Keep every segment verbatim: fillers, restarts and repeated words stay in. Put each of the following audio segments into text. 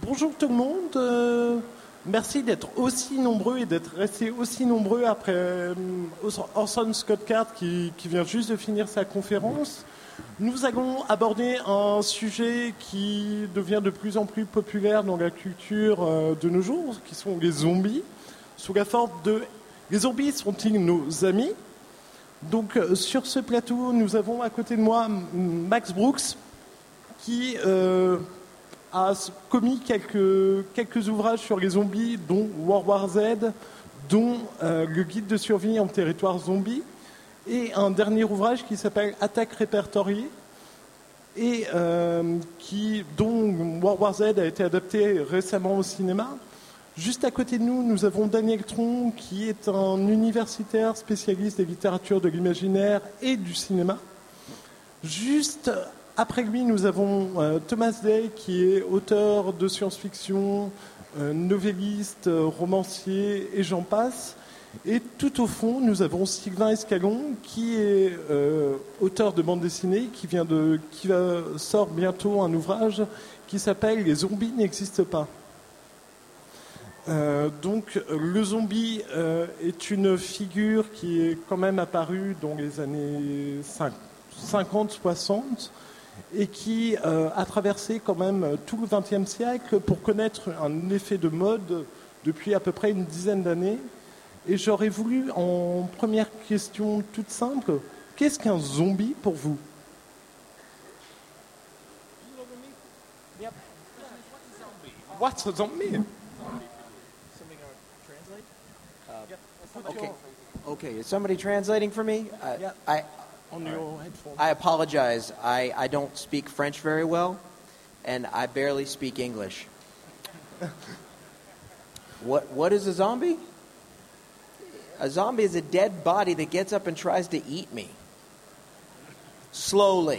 bonjour tout le monde. Euh, merci d'être aussi nombreux et d'être restés aussi nombreux après euh, Orson Scott Card qui, qui vient juste de finir sa conférence. Nous allons aborder un sujet qui devient de plus en plus populaire dans la culture euh, de nos jours, qui sont les zombies, sous la forme de « Les zombies sont-ils nos amis ?» Donc euh, sur ce plateau, nous avons à côté de moi Max Brooks, qui euh, a commis quelques, quelques ouvrages sur les zombies, dont World War Z, dont euh, le guide de survie en territoire zombie, et un dernier ouvrage qui s'appelle Attaque répertoriée, et euh, qui, dont World War Z a été adapté récemment au cinéma. Juste à côté de nous, nous avons Daniel Tron, qui est un universitaire spécialiste des littératures de l'imaginaire et du cinéma. Juste après lui, nous avons euh, Thomas Day, qui est auteur de science-fiction, euh, novelliste, euh, romancier, et j'en passe. Et tout au fond, nous avons Sylvain Escalon, qui est euh, auteur de bande dessinée, qui, vient de, qui va, sort bientôt un ouvrage qui s'appelle « Les zombies n'existent pas ». Euh, donc le zombie euh, est une figure qui est quand même apparue dans les années cinquante soixante et qui euh, a traversé quand même tout le vingtième siècle pour connaître un effet de mode depuis à peu près une dizaine d'années. Et j'aurais voulu, en première question toute simple, qu'est-ce qu'un zombie pour vous ? What's a zombie ? Okay. Okay. Is somebody translating for me? I, Yeah. I, On your headphones. I apologize. I, I don't speak French very well, and I barely speak English. What What is a zombie? A zombie is a dead body that gets up and tries to eat me. Slowly.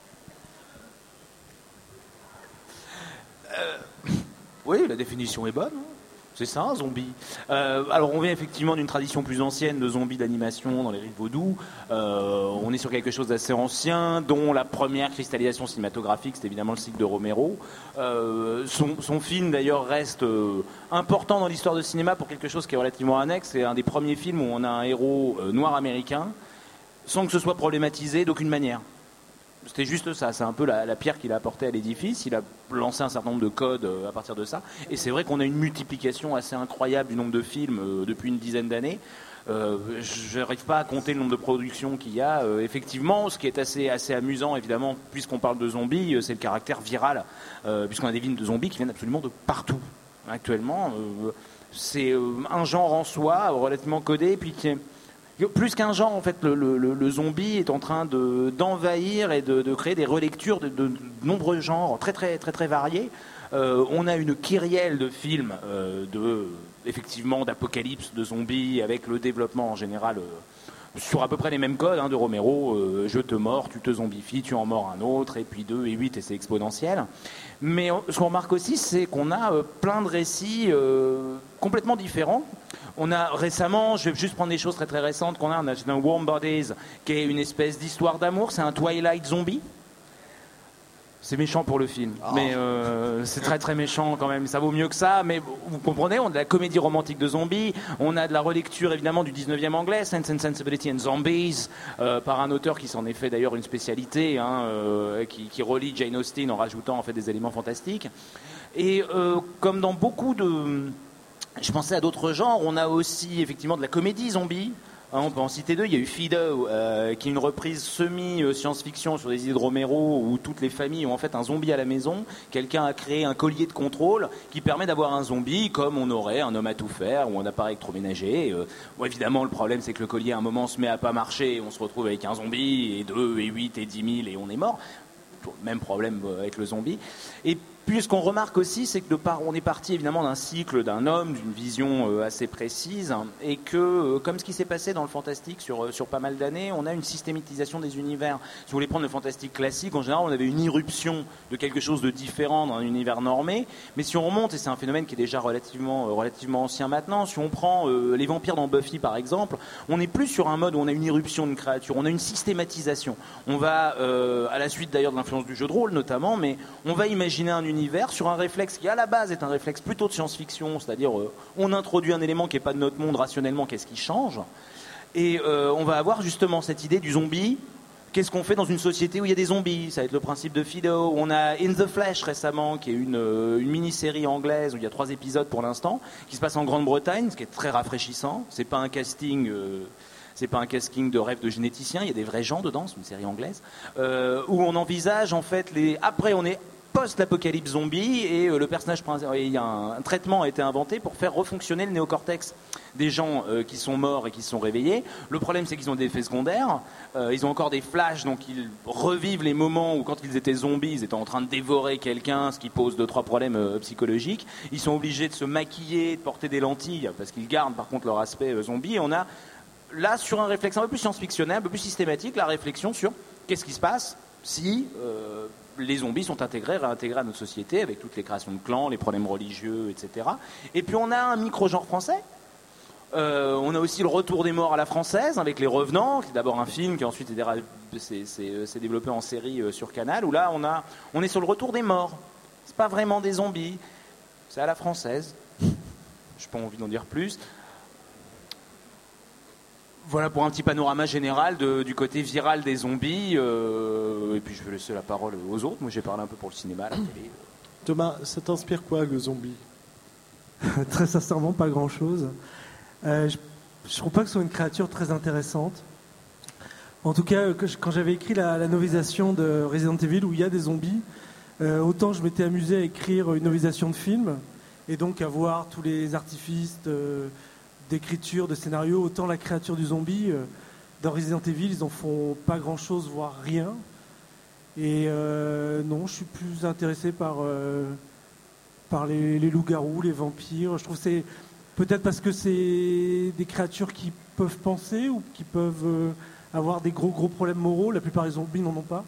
Oui, la définition est bonne. C'est ça, un zombie. Euh, alors, on vient effectivement d'une tradition plus ancienne de zombies d'animation dans les rites vaudous. Euh, on est sur quelque chose d'assez ancien, dont la première cristallisation cinématographique, c'est évidemment le cycle de Romero. Euh, son, son film, d'ailleurs, reste euh, important dans l'histoire du cinéma pour quelque chose qui est relativement annexe. C'est un des premiers films où on a un héros euh, noir américain, sans que ce soit problématisé d'aucune manière. C'était juste ça, c'est un peu la, la pierre qu'il a apportée à l'édifice. Il a lancé un certain nombre de codes euh, à partir de ça. Et c'est vrai qu'on a une multiplication assez incroyable du nombre de films euh, depuis une dizaine d'années. Euh, je n'arrive pas à compter le nombre de productions qu'il y a. Euh, effectivement, ce qui est assez, assez amusant, évidemment, puisqu'on parle de zombies, euh, c'est le caractère viral. Euh, puisqu'on a des films de zombies qui viennent absolument de partout. Actuellement, euh, c'est euh, un genre en soi, relativement codé, puis qui est... Plus qu'un genre, en fait, le, le, le zombie est en train de, d'envahir et de, de créer des relectures de, de, de nombreux genres très très très très variés. Euh, on a une kyrielle de films, euh, de, effectivement, d'apocalypse, de zombies, avec le développement en général euh, sur à peu près les mêmes codes hein, de Romero. Euh, je te mords, tu te zombifies, tu en mords un autre, et puis deux et huit, et c'est exponentiel. Mais ce qu'on remarque aussi, c'est qu'on a euh, plein de récits euh, complètement différents. On a récemment, je vais juste prendre des choses très très récentes qu'on a, on a un Warm Bodies qui est une espèce d'histoire d'amour, c'est un Twilight zombie. C'est méchant pour le film, oh. mais euh, c'est très très méchant quand même, ça vaut mieux que ça, mais vous comprenez, on a de la comédie romantique de zombies, on a de la relecture évidemment du dix-neuvième anglais, Sense and Sensibility and Zombies, euh, par un auteur qui s'en est fait d'ailleurs une spécialité, hein, euh, qui, qui relie Jane Austen en rajoutant en fait des éléments fantastiques. Et euh, comme dans beaucoup de... Je pensais à d'autres genres, on a aussi effectivement de la comédie zombie. Hein, on peut en citer deux, il y a eu Fido, euh, qui est une reprise semi-science-fiction sur des idées de Romero, où toutes les familles ont en fait un zombie à la maison. Quelqu'un a créé un collier de contrôle qui permet d'avoir un zombie comme on aurait un homme à tout faire ou un appareil électroménager. Euh, bon, évidemment, le problème c'est que le collier à un moment se met à pas marcher, et on se retrouve avec un zombie, et deux, et huit, et dix mille, et on est mort. Même problème avec le zombie. Et puis ce qu'on remarque aussi, c'est que de part, on est parti évidemment d'un cycle d'un homme, d'une vision euh, assez précise, hein, et que, euh, comme ce qui s'est passé dans le fantastique sur, euh, sur pas mal d'années, on a une systématisation des univers. Si vous voulez prendre le fantastique classique, en général, on avait une irruption de quelque chose de différent dans un univers normé, mais si on remonte, et c'est un phénomène qui est déjà relativement, euh, relativement ancien maintenant, si on prend euh, les vampires dans Buffy par exemple, on n'est plus sur un mode où on a une irruption d'une créature, on a une systématisation. On va, euh, à la suite d'ailleurs de l'influence du jeu de rôle notamment, mais on va imaginer un univers sur un réflexe qui à la base est un réflexe plutôt de science-fiction, c'est-à-dire euh, on introduit un élément qui n'est pas de notre monde rationnellement, qu'est-ce qui change, et euh, on va avoir justement cette idée du zombie. Qu'est-ce qu'on fait dans une société où il y a des zombies? Ça va être le principe de Fido. On a In the Flesh récemment, qui est une, euh, une mini-série anglaise où il y a trois épisodes pour l'instant, qui se passe en Grande-Bretagne, ce qui est très rafraîchissant. C'est pas un casting, euh, c'est pas un casting de rêve de généticien. Il y a des vrais gens dedans. C'est une série anglaise euh, où on envisage en fait les. Après, on est post-l'apocalypse zombie et euh, le personnage principal, il y a un, un traitement a été inventé pour faire refonctionner le néocortex des gens euh, qui sont morts et qui se sont réveillés. Le problème, c'est qu'ils ont des effets secondaires. Euh, ils ont encore des flashs, donc ils revivent les moments où, quand ils étaient zombies, ils étaient en train de dévorer quelqu'un, ce qui pose deux, trois problèmes euh, psychologiques. Ils sont obligés de se maquiller, de porter des lentilles, parce qu'ils gardent par contre leur aspect euh, zombie. Et on a là, sur un réflexe un peu plus science-fictionnel, un peu plus systématique, la réflexion sur qu'est-ce qui se passe si euh, les zombies sont intégrés, réintégrés à notre société, avec toutes les créations de clans, les problèmes religieux, et cetera. Et puis on a un micro-genre français. Euh, on a aussi le retour des morts à la française avec Les Revenants, qui est d'abord un film qui ensuite s'est développé en série euh, sur Canal, où là on, a, on est sur le retour des morts. C'est pas vraiment des zombies, c'est à la française. J'ai pas envie d'en dire plus. Voilà pour un petit panorama général de, du côté viral des zombies. Euh, et puis je vais laisser la parole aux autres. Moi j'ai parlé un peu pour le cinéma, la télé. Thomas, ça t'inspire quoi le zombie? Très sincèrement, pas grand-chose. Euh, je ne trouve pas que ce soit une créature très intéressante. En tout cas, que je, quand j'avais écrit la, la novélisation de Resident Evil, où il y a des zombies, euh, autant je m'étais amusé à écrire une novélisation de film, et donc à voir tous les artifices de, d'écriture, de scénario, autant la créature du zombie, euh, dans Resident Evil, ils en font pas grand-chose, voire rien. Et euh, non, je suis plus intéressé par, euh, par les, les loups-garous, les vampires. Je trouve que c'est peut-être parce que c'est des créatures qui peuvent penser ou qui peuvent euh, avoir des gros gros problèmes moraux. La plupart des zombies n'en ont pas.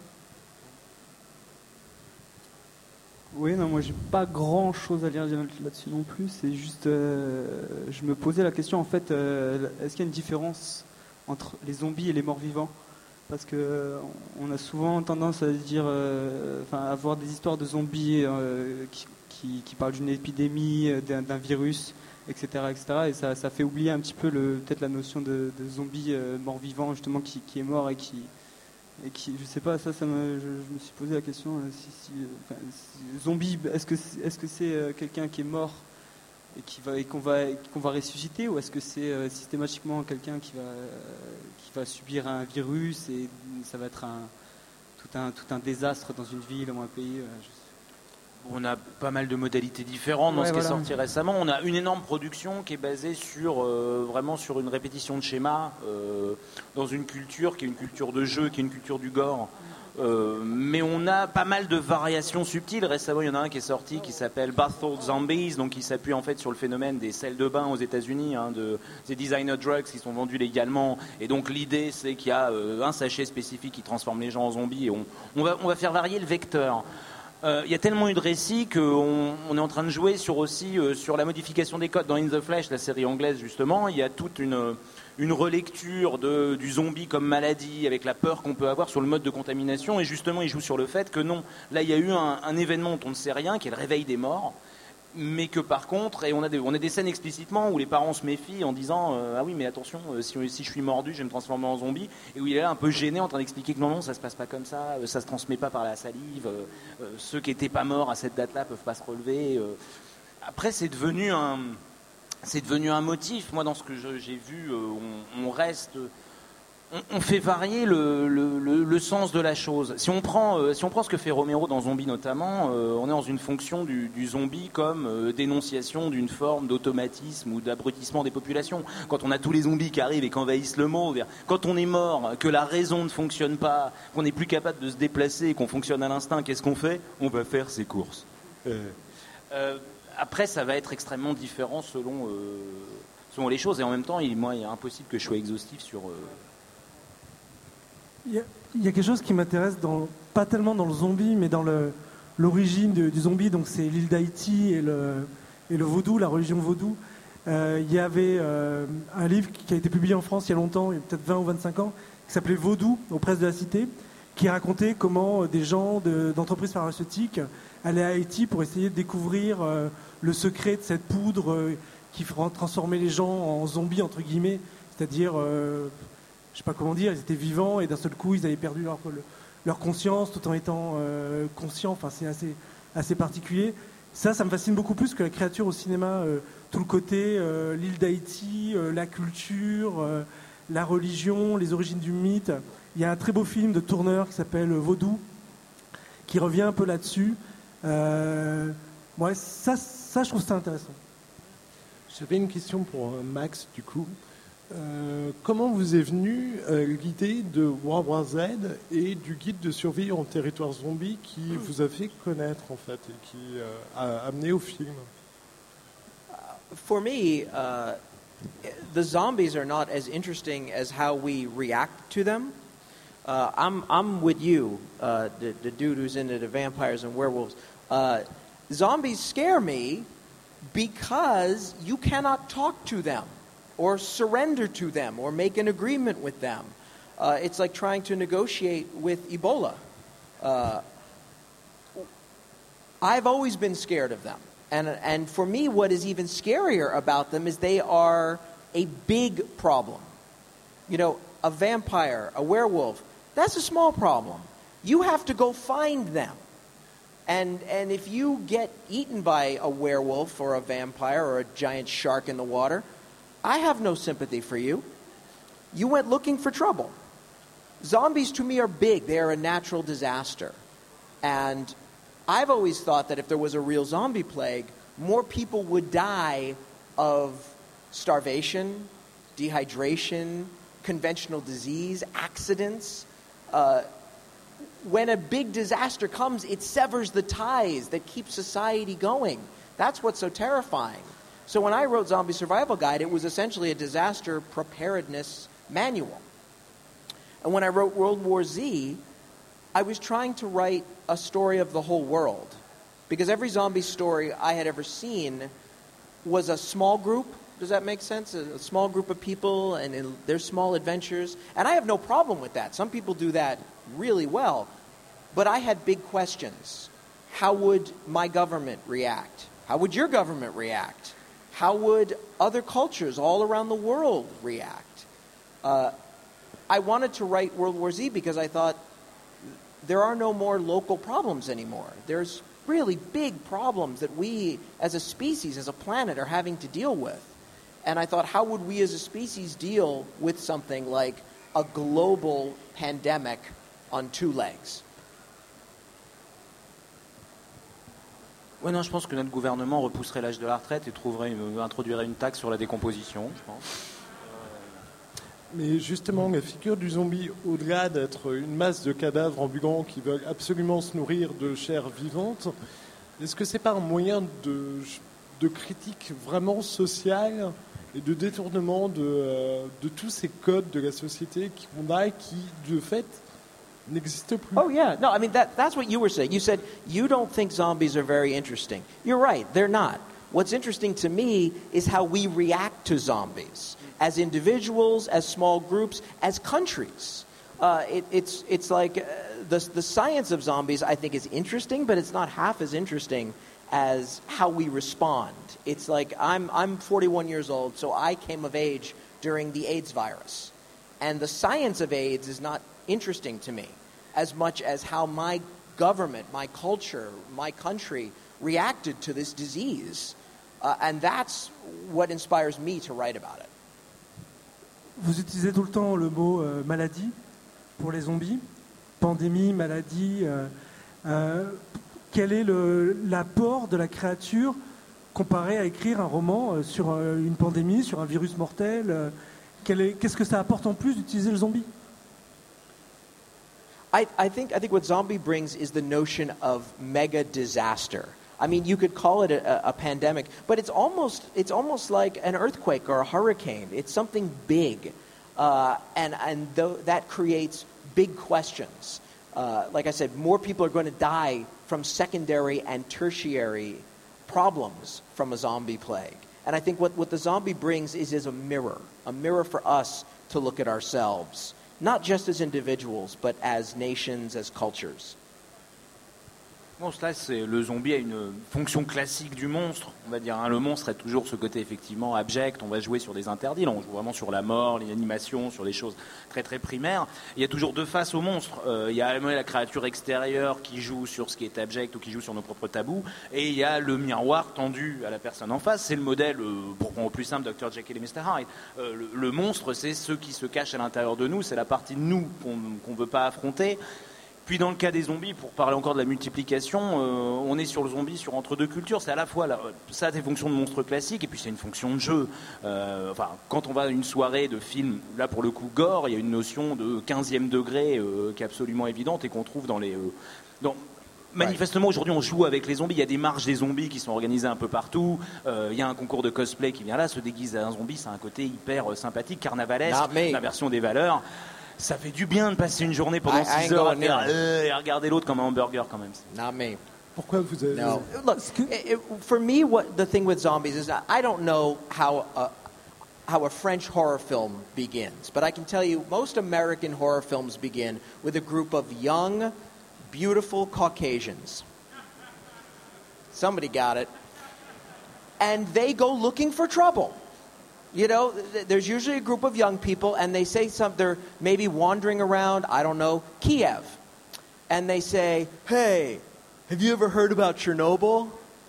Oui, non, moi j'ai pas grand chose à dire là-dessus non plus. C'est juste, euh, je me posais la question en fait, euh, est-ce qu'il y a une différence entre les zombies et les morts vivants? Parce que euh, on a souvent tendance à dire, euh, enfin, à avoir des histoires de zombies euh, qui, qui, qui parlent d'une épidémie, d'un, d'un virus, et cetera, et cetera. Et ça, ça fait oublier un petit peu le, peut-être la notion de, de zombie euh, mort-vivant justement qui, qui est mort et qui, et qui, je sais pas, ça, ça me, je, je me suis posé la question euh, si, si, enfin, si, zombie, est-ce que c'est, est-ce que c'est euh, quelqu'un qui est mort et qui va et qu'on va qu'on va ressusciter, ou est-ce que c'est euh, systématiquement quelqu'un qui va euh, qui va subir un virus et ça va être un tout un tout un désastre dans une ville ou un pays? euh, je On a pas mal de modalités différentes dans ouais, ce voilà. qui est sorti récemment. On a une énorme production qui est basée sur euh, vraiment sur une répétition de schémas euh, dans une culture qui est une culture de jeu, qui est une culture du gore. Euh, mais on a pas mal de variations subtiles. Récemment, il y en a un qui est sorti qui s'appelle Bathtub Zombies, donc qui s'appuie en fait sur le phénomène des salles de bain aux États-Unis, hein, de des designer drugs qui sont vendus légalement. Et donc l'idée, c'est qu'il y a euh, un sachet spécifique qui transforme les gens en zombies. Et on, on va on va faire varier le vecteur. Il euh, y a tellement eu de récits qu'on on est en train de jouer sur aussi euh, sur la modification des codes. Dans In the Flesh, la série anglaise justement, il y a toute une, une relecture de, du zombie comme maladie, avec la peur qu'on peut avoir sur le mode de contamination. Et justement, il joue sur le fait que non, là il y a eu un, un événement dont on ne sait rien, qui est le réveil des morts. Mais que par contre, et on a des, on a des scènes explicitement où les parents se méfient en disant euh, ah oui mais attention, euh, si, si je suis mordu je vais me transformer en zombie, et où il est là un peu gêné en train d'expliquer que non non ça se passe pas comme ça, euh, ça se transmet pas par la salive, euh, euh, ceux qui étaient pas morts à cette date là peuvent pas se relever. euh. Après c'est devenu un c'est devenu un motif. Moi dans ce que je, j'ai vu, euh, on, on reste on fait varier le, le, le, le sens de la chose. Si on prend, euh, si on prend ce que fait Romero dans Zombie notamment, euh, on est dans une fonction du, du zombie comme euh, dénonciation d'une forme d'automatisme ou d'abrutissement des populations. Quand on a tous les zombies qui arrivent et qui envahissent le monde, quand on est mort, que la raison ne fonctionne pas, qu'on n'est plus capable de se déplacer et qu'on fonctionne à l'instinct, qu'est-ce qu'on fait? On va faire ses courses. Euh. Euh, après, ça va être extrêmement différent selon, euh, selon les choses. Et en même temps, il, moi, il est impossible que je sois exhaustif sur... Euh, Il y, a, il y a quelque chose qui m'intéresse, dans, pas tellement dans le zombie, mais dans le, l'origine de, du zombie. Donc c'est l'île d'Haïti et le, et le vaudou, la religion vaudou. Euh, il y avait euh, un livre qui a été publié en France il y a longtemps, il y a peut-être vingt ou vingt-cinq ans, qui s'appelait Vaudou, aux presses de la Cité, qui racontait comment des gens de, d'entreprises pharmaceutiques allaient à Haïti pour essayer de découvrir euh, le secret de cette poudre euh, qui fera transformer les gens en zombies, entre guillemets, c'est-à-dire, euh, je sais pas comment dire, ils étaient vivants et d'un seul coup ils avaient perdu leur, leur conscience tout en étant euh, conscients. Enfin, c'est assez, assez particulier. Ça, ça me fascine beaucoup plus que la créature au cinéma. Euh, tout le côté, euh, l'île d'Haïti, euh, la culture, euh, la religion, les origines du mythe. Il y a un très beau film de Tourneur qui s'appelle Vaudou, qui revient un peu là-dessus. Euh, ouais, ça, ça, je trouve ça intéressant. J'avais une question pour Max, du coup. Euh, comment vous est venue euh, l'idée de World War Z et du guide de survie en territoire zombie qui vous a fait connaître, en fait, et qui euh, a amené au film? For me, uh, the zombies are not as interesting as how we react to them. Uh, I'm I'm with you, uh, the, the dude who's into the vampires and werewolves. Uh, zombies scare me because you cannot talk to them or surrender to them or make an agreement with them. Uh, it's like trying to negotiate with Ebola. Uh, I've always been scared of them. And, and for me, what is even scarier about them is they are a big problem. You know, a vampire, a werewolf, that's a small problem. You have to go find them. And, and if you get eaten by a werewolf or a vampire or a giant shark in the water, I have no sympathy for you. You went looking for trouble. Zombies, to me, are big. They are a natural disaster. And I've always thought that if there was a real zombie plague, more people would die of starvation, dehydration, conventional disease, accidents. Uh, when a big disaster comes, it severs the ties that keep society going. That's what's so terrifying. So when I wrote Zombie Survival Guide, it was essentially a disaster preparedness manual. And when I wrote World War Z, I was trying to write a story of the whole world. Because every zombie story I had ever seen was a small group. Does that make sense? A, a small group of people and in their small adventures. And I have no problem with that. Some people do that really well. But I had big questions. How would my government react? How would your government react? How would other cultures all around the world react? Uh, I wanted to write World War Z because I thought there are no more local problems anymore. There's really big problems that we as a species, as a planet, are having to deal with. And I thought, how would we as a species deal with something like a global pandemic on two legs? Ouais, non, je pense que notre gouvernement repousserait l'âge de la retraite et trouverait, euh, introduirait une taxe sur la décomposition, je pense. Mais justement, la figure du zombie, au-delà d'être une masse de cadavres ambulants qui veulent absolument se nourrir de chair vivante, est-ce que c'est pas un moyen de, de critique vraiment sociale et de détournement de, euh, de tous ces codes de la société qu'on a et qui, de fait, n'existent plus? Oh, yeah. No, I mean, that, that's what you were saying. You said you don't think zombies are very interesting. You're right. They're not. What's interesting to me is how we react to zombies. As individuals, as small groups, as countries. Uh, it, it's, it's like uh, the, the science of zombies, I think, is interesting, but it's not half as interesting as how we respond. It's like I'm, I'm forty-one years old, so I came of age during the AIDS virus. And the science of AIDS is not interesting to me as much as how my government, my culture, my country reacted to this disease. Uh, and that's what inspires me to write about it. Vous utilisez tout le temps le mot euh, maladie pour les zombies, pandémie, maladie. Euh, euh, quel est le, l'apport de la créature comparé à écrire un roman euh, sur euh, une pandémie, sur un virus mortel euh, quel est, Qu'est-ce que ça apporte en plus d'utiliser le zombie? I, I think I think what zombie brings is the notion of mega disaster. I mean, you could call it a, a pandemic, but it's almost it's almost like an earthquake or a hurricane. It's something big, uh, and and th- that creates big questions. Uh, like I said, more people are going to die from secondary and tertiary problems from a zombie plague. And I think what, what the zombie brings is, is a mirror, a mirror for us to look at ourselves. not just as individuals, but as nations, as cultures. Bon, cela, c'est le zombie a une fonction classique du monstre, on va dire. Hein. Le monstre a toujours ce côté effectivement abject. On va jouer sur des interdits. Là, on joue vraiment sur la mort, l'animation, sur des choses très très primaires. Il y a toujours deux faces au monstre. Euh, il y a la créature extérieure qui joue sur ce qui est abject ou qui joue sur nos propres tabous, et il y a le miroir tendu à la personne en face. C'est le modèle, euh, pour prendre au plus simple, docteur Jekyll et mister Hyde. Euh, le, le monstre, c'est ce qui se cache à l'intérieur de nous. C'est la partie de nous qu'on qu'on veut pas affronter. Puis dans le cas des zombies, pour parler encore de la multiplication, euh, on est sur le zombie sur entre deux cultures. C'est à la fois là, ça a des fonctions de monstre classique et puis c'est une fonction de jeu. Euh, enfin, quand on va à une soirée de film, là pour le coup gore, il y a une notion de quinzième degré euh, qui est absolument évidente et qu'on trouve dans les. Euh, dans, Manifestement, aujourd'hui, on joue avec les zombies. Il y a des marches des zombies qui sont organisées un peu partout. Euh, il y a un concours de cosplay qui vient là, se déguise à un zombie. C'est un côté hyper euh, sympathique, carnavalesque, l'inversion des valeurs. Ça fait du bien de passer une journée pendant six heures à, faire, euh, et à regarder l'autre comme un hamburger quand même. Not me. Pourquoi vous avez... No. Look, it, it, for me, what the thing with zombies is I don't know how a, how a French horror film begins, but I can tell you most American horror films begin with a group of young, beautiful Caucasians. Somebody got it. And they go looking for trouble. You know, th- there's usually a group of young people, and they say something, they're maybe wandering around, I don't know, Kiev. And they say, hey, have you ever heard about Chernobyl?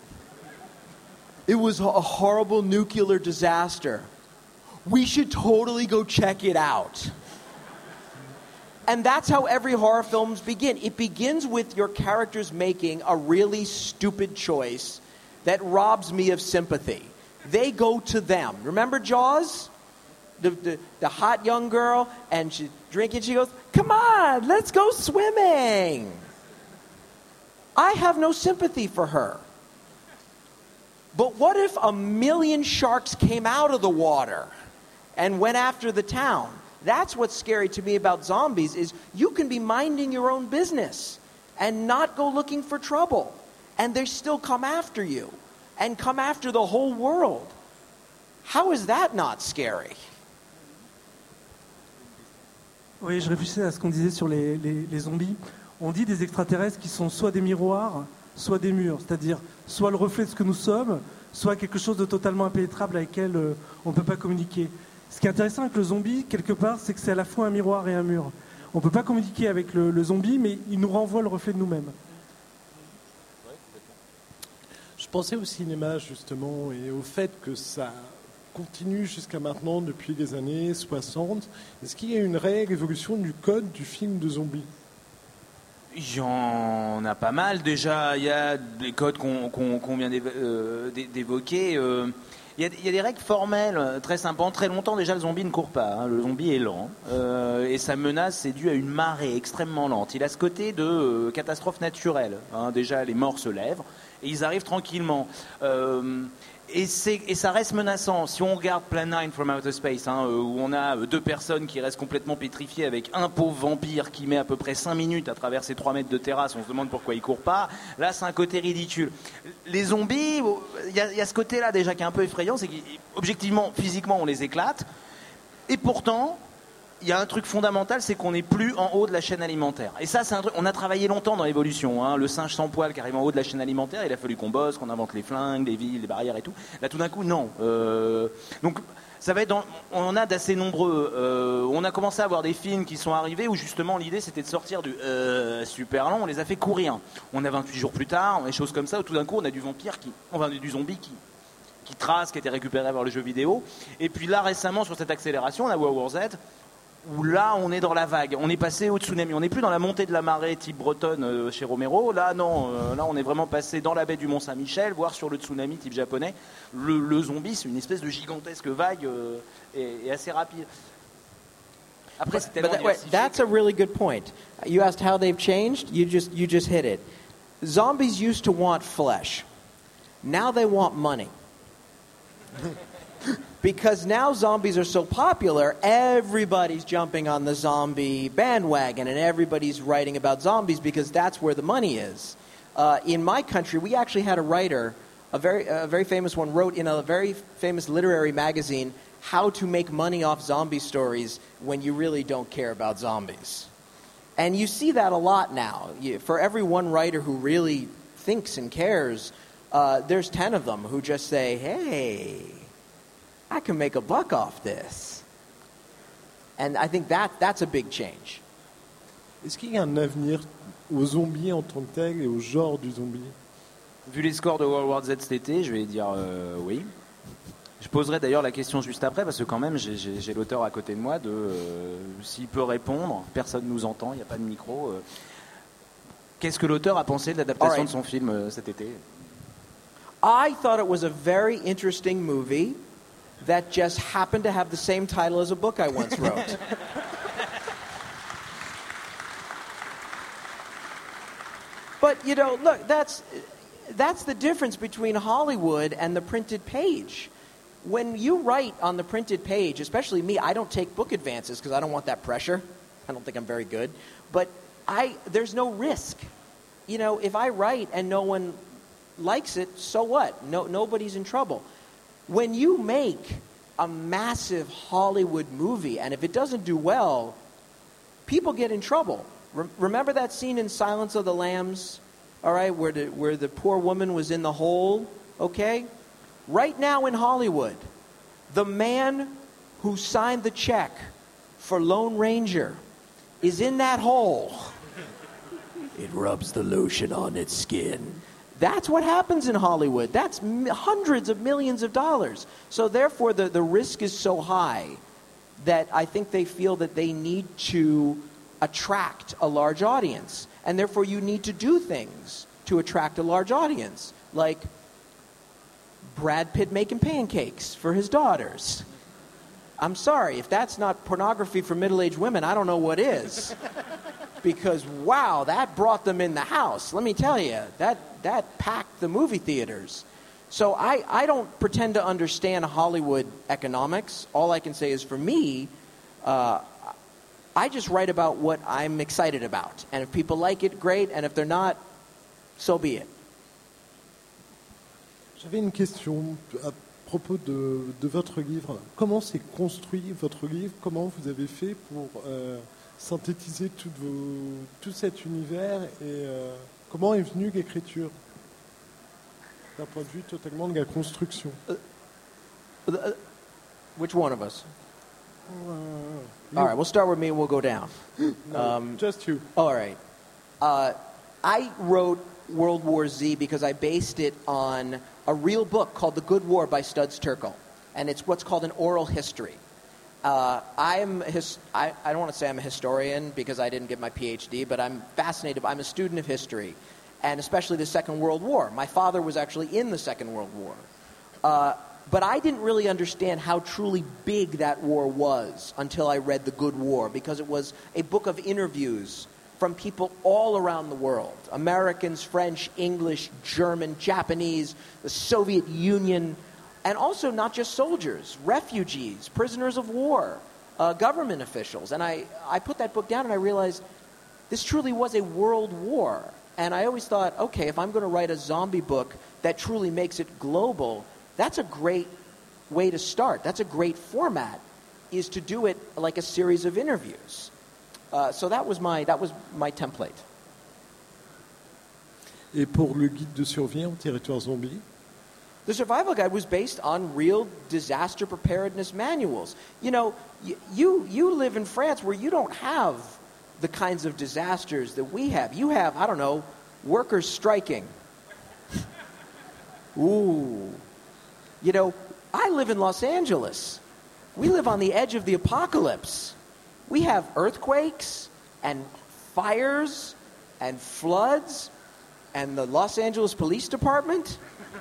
It was a horrible nuclear disaster. We should totally go check it out. And that's how every horror film begins. It begins with your characters making a really stupid choice that robs me of sympathy. They go to them. Remember Jaws? The, the, the hot young girl, and she's drinking. She goes, come on, let's go swimming. I have no sympathy for her. But what if a million sharks came out of the water and went after the town? That's what's scary to me about zombies is you can be minding your own business and not go looking for trouble. And they still come after you. And come after the whole world. How is that not scary? Oui, je réfléchissais à ce qu'on disait sur les, les, les zombies. On dit des extraterrestres qui sont soit des miroirs, soit des murs. C'est-à-dire soit le reflet de ce que nous sommes, soit quelque chose de totalement impénétrable avec lequel euh, on ne peut pas communiquer. Ce qui est intéressant avec le zombie, quelque part, c'est que c'est à la fois un miroir et un mur. On ne peut pas communiquer avec le, le zombie, mais il nous renvoie le reflet de nous-mêmes. Je pensais au cinéma justement et au fait que ça continue jusqu'à maintenant depuis les années soixante. Est-ce qu'il y a une réelle évolution du code du film de zombies ? Il y en a pas mal déjà. Il y a des codes qu'on, qu'on, qu'on vient d'évoquer. Euh, il, y a, il y a des règles formelles très sympas. En très longtemps déjà le zombie ne court pas. Hein. Le zombie est lent euh, et sa menace c'est dû à une marée extrêmement lente. Il a ce côté de euh, catastrophe naturelle. Hein. Déjà les morts se lèvent. Et ils arrivent tranquillement. Euh, et, c'est, et ça reste menaçant. Si on regarde Plan nine from Outer Space, hein, où on a deux personnes qui restent complètement pétrifiées avec un pauvre vampire qui met à peu près cinq minutes à traverser trois mètres de terrasse, on se demande pourquoi il court pas. Là, c'est un côté ridicule. Les zombies, il y, y a ce côté-là déjà qui est un peu effrayant, c'est qu'objectivement, physiquement, on les éclate. Et pourtant... il y a un truc fondamental, c'est qu'on n'est plus en haut de la chaîne alimentaire. Et ça, c'est un truc. On a travaillé longtemps dans l'évolution. Hein. Le singe sans poil qui arrive en haut de la chaîne alimentaire, il a fallu qu'on bosse, qu'on invente les flingues, les villes, les barrières et tout. Là, tout d'un coup, non. Euh... Donc, ça va être. Dans... On en a d'assez nombreux. Euh... On a commencé à avoir des films qui sont arrivés où justement l'idée, c'était de sortir du euh, super long. On les a fait courir. On a vingt-huit jours plus tard, des choses comme ça. Où tout d'un coup, on a du vampire qui, enfin, du zombie qui. qui trace, qui a été récupéré par le jeu vidéo. Et puis là, récemment, sur cette accélération, on a World War Z. Où là, on est dans la vague. On est passé au tsunami. On n'est plus dans la montée de la marée type bretonne euh, chez Romero. Là, non. Euh, là, on est vraiment passé dans la baie du Mont-Saint-Michel, voire sur le tsunami type japonais. Le, le zombie, c'est une espèce de gigantesque vague euh, et, et assez rapide. Après, c'est tellement but that, wait, that's a really good point. You asked how they've changed. You just you just hit it. Zombies used to want flesh. Now they want money. Because now zombies are so popular, everybody's jumping on the zombie bandwagon and everybody's writing about zombies because that's where the money is. Uh, in my country, we actually had a writer a very, a very famous one, wrote in a very famous literary magazine how to make money off zombie stories when you really don't care about zombies. And you see that a lot now. You, for every one writer who really thinks and cares, uh, there's ten of them who just say, hey, I can make a buck off this. And I think that that's a big change. Est-ce qu'il y a un avenir aux zombies en tant que tel et au genre du zombie? Vu les scores de World War Z cet été, je vais dire euh, oui. Je poserai d'ailleurs la question juste après, parce que quand même, j'ai, j'ai, j'ai l'auteur à côté de moi, de euh, s'il peut répondre, personne ne nous entend, il n'y a pas de micro. Euh, qu'est-ce que l'auteur a pensé de l'adaptation Alright. de son film euh, cet été? I thought it was a very interesting movie that just happened to have the same title as a book I once wrote. But, you know, look, that's, that's the difference between Hollywood and the printed page. When you write on the printed page, especially me, I don't take book advances because I don't want that pressure. I don't think I'm very good. But I, there's no risk. You know, if I write and no one likes it, so what? No, nobody's in trouble. When you make a massive Hollywood movie, and if it doesn't do well, people get in trouble. Re- remember that scene in Silence of the Lambs, all right, where the, where the poor woman was in the hole, okay? Right now in Hollywood, the man who signed the check for Lone Ranger is in that hole. It rubs the lotion on its skin. That's what happens in Hollywood. That's m- hundreds of millions of dollars. So therefore, the, the risk is so high that I think they feel that they need to attract a large audience. And therefore, you need to do things to attract a large audience, like Brad Pitt making pancakes for his daughters. I'm sorry, if that's not pornography for middle-aged women, I don't know what is. Because, wow, that brought them in the house. Let me tell you, that, that packed the movie theaters. So I, I don't pretend to understand Hollywood economics. All I can say is, for me, uh, I just write about what I'm excited about. And if people like it, great. And if they're not, so be it. J'avais une question à propos de, de votre livre. Comment s'est construit votre livre? Comment vous avez fait pour euh, synthétiser tout, vos, tout cet univers? Et euh, comment est venue l'écriture d'un point de vue totalement de la construction? Uh, Which one of us? Uh, All right, we'll start with me and we'll go down. no, um, just you. All right. Uh, I wrote World War Z because I based it on a real book called The Good War by Studs Terkel. And it's what's called an oral history. Uh, I'm his, I, I don't want to say I'm a historian because I didn't get my P H D, but I'm fascinated. I'm a student of history, and especially the Second World War. My father was actually in the Second World War. Uh, but I didn't really understand how truly big that war was until I read The Good War, because it was a book of interviews from people all around the world. Americans, French, English, German, Japanese, the Soviet Union, and also not just soldiers, refugees, prisoners of war, uh, government officials. And I, I put that book down and I realized this truly was a world war. And I always thought, okay, if I'm going to write a zombie book that truly makes it global, that's a great way to start. That's a great format, is to do it like a series of interviews. Uh, so that was my that was my template. Et pour le guide de survie en territoire zombie? The survival guide was based on real disaster preparedness manuals. You know, y- you you live in France where you don't have the kinds of disasters that we have. You have, I don't know, workers striking. Ooh. You know, I live in Los Angeles. We live on the edge of the apocalypse. We have earthquakes and fires and floods and the Los Angeles Police Department.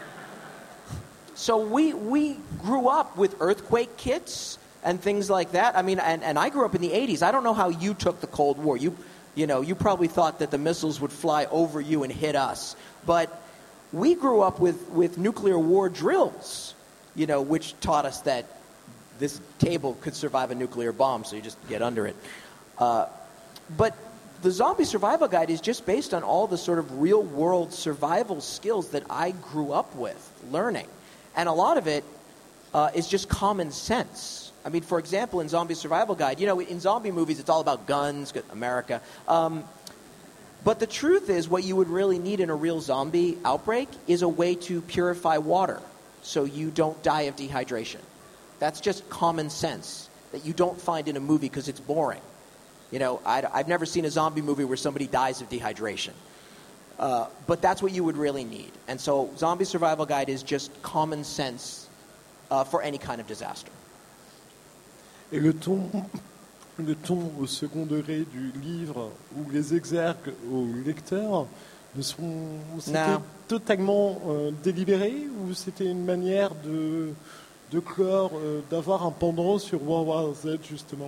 So we we grew up with earthquake kits and things like that. I mean, and, and I grew up in the eighties. I don't know how you took the Cold War. You you know, you probably thought that the missiles would fly over you and hit us. But we grew up with, with nuclear war drills, you know, which taught us that this table could survive a nuclear bomb, so you just get under it. Uh, but the Zombie Survival Guide is just based on all the sort of real-world survival skills that I grew up with learning. And a lot of it uh, is just common sense. I mean, for example, in Zombie Survival Guide, you know, in zombie movies, it's all about guns, America. Um, but the truth is, what you would really need in a real zombie outbreak is a way to purify water so you don't die of dehydration. That's just common sense that you don't find in a movie because it's boring. You know, I, I've never seen a zombie movie where somebody dies of dehydration. Uh, but that's what you would really need. And so Zombie Survival Guide is just common sense uh, for any kind of disaster. Et le ton, le ton au second degré du livre ou les exergues au lecteur, ne sont, c'était Non. totalement euh, délibéré ou c'était une manière de, de clore, euh, d'avoir un pendant sur World War Z justement?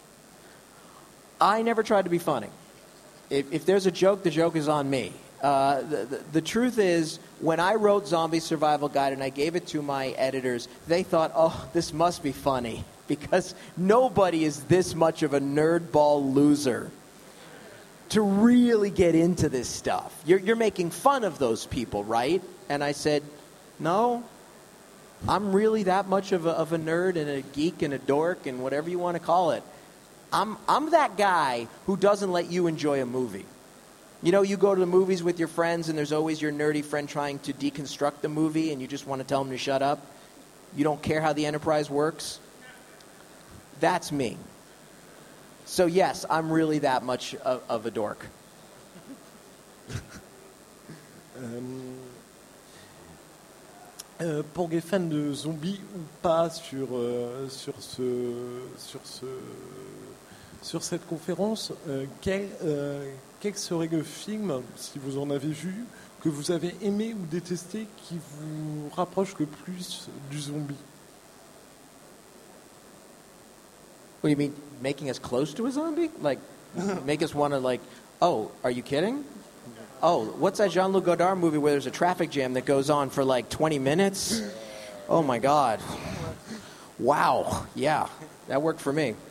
I never tried to be funny. If, if there's a joke, the joke is on me. Uh, the, the, the truth is, when I wrote Zombie Survival Guide and I gave it to my editors, they thought, oh, this must be funny. Because nobody is this much of a nerdball loser to really get into this stuff. You're, you're making fun of those people, right? And I said, no, I'm really that much of a, of a nerd and a geek and a dork and whatever you want to call it. I'm, I'm that guy who doesn't let you enjoy a movie. You know, you go to the movies with your friends and there's always your nerdy friend trying to deconstruct the movie and you just want to tell him to shut up. You don't care how the Enterprise works. That's me. So yes, I'm really that much of, of a dork. Euh, euh, pour des fans de zombies ou pas sur, euh, sur, ce, sur, ce, sur cette conférence, euh, quel, euh, quel serait le film, si vous en avez vu, que vous avez aimé ou détesté qui vous rapproche le plus du zombie? What do you mean, making us close to a zombie? Like, make us want to like, oh, are you kidding? Oh, what's that Jean-Luc Godard movie where there's a traffic jam that goes on for like twenty minutes? Oh my God. Wow. Yeah, that worked for me.